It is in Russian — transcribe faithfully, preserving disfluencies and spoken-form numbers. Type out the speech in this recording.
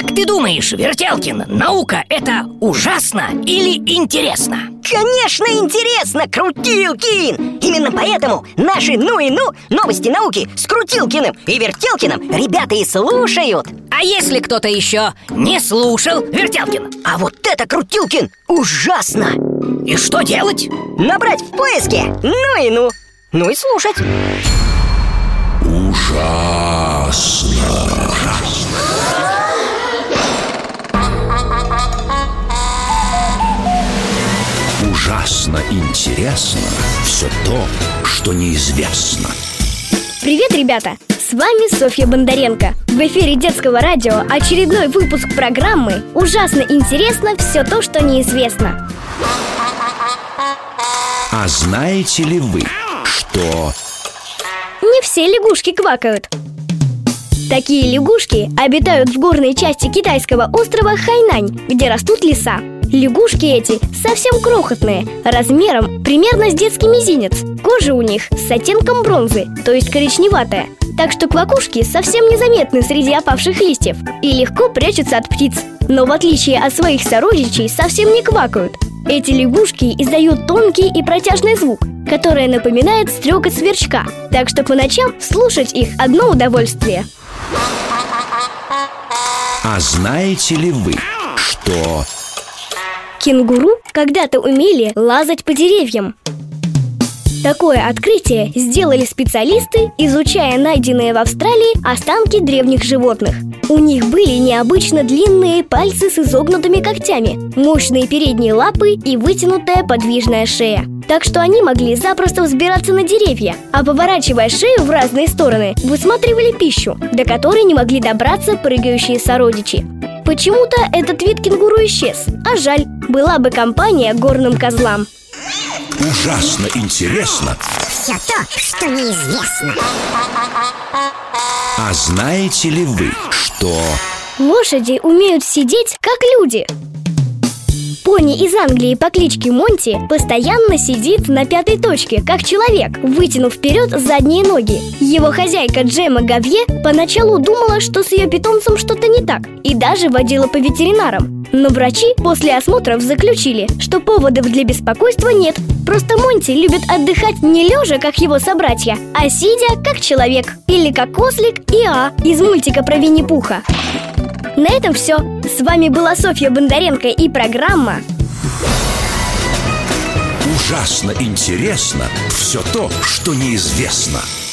Как ты думаешь, Вертелкин, наука — это ужасно или интересно? Конечно, интересно, Крутилкин! Именно поэтому наши «Ну и ну» новости науки с Крутилкиным и Вертелкиным ребята и слушают. А если кто-то еще не слушал Вертелкина? А вот это, Крутилкин, ужасно! И что делать? Набрать в поиске «Ну и ну». Ну и слушать. Ужасно. Ужасно интересно все то, что неизвестно. Привет, ребята! С вами Софья Бондаренко. В эфире детского радио очередной выпуск программы «Ужасно интересно все то, что неизвестно». А знаете ли вы, что... Не все лягушки квакают. Такие лягушки обитают в горной части китайского острова Хайнань, где растут леса. Лягушки эти совсем крохотные, размером примерно с детский мизинец. Кожа у них с оттенком бронзы, то есть коричневатая. Так что квакушки совсем незаметны среди опавших листьев и легко прячутся от птиц. Но в отличие от своих сородичей совсем не квакают. Эти лягушки издают тонкий и протяжный звук, который напоминает стрекот сверчка. Так что по ночам слушать их одно удовольствие. А знаете ли вы, что... Кенгуру когда-то умели лазать по деревьям. Такое открытие сделали специалисты, изучая найденные в Австралии останки древних животных. У них были необычно длинные пальцы с изогнутыми когтями, мощные передние лапы и вытянутая подвижная шея. Так что они могли запросто взбираться на деревья, а поворачивая шею в разные стороны, высматривали пищу, до которой не могли добраться прыгающие сородичи. Почему-то этот вид кенгуру исчез, а жаль, была бы компания горным козлам. Ужасно интересно все то, что неизвестно. А знаете ли вы, что... Лошади умеют сидеть, как люди. Пони из Англии по кличке Монти постоянно сидит на пятой точке, как человек, вытянув вперед задние ноги. Его хозяйка Джемма Гавье поначалу думала, что с ее питомцем что-то не так, и даже водила по ветеринарам. Но врачи после осмотров заключили, что поводов для беспокойства нет. Просто Монти любит отдыхать не лежа, как его собратья, а сидя, как человек. Или как ослик Иа из мультика про Винни-Пуха. На этом все. С вами была Софья Бондаренко и программа Ужасно интересно все то, что неизвестно.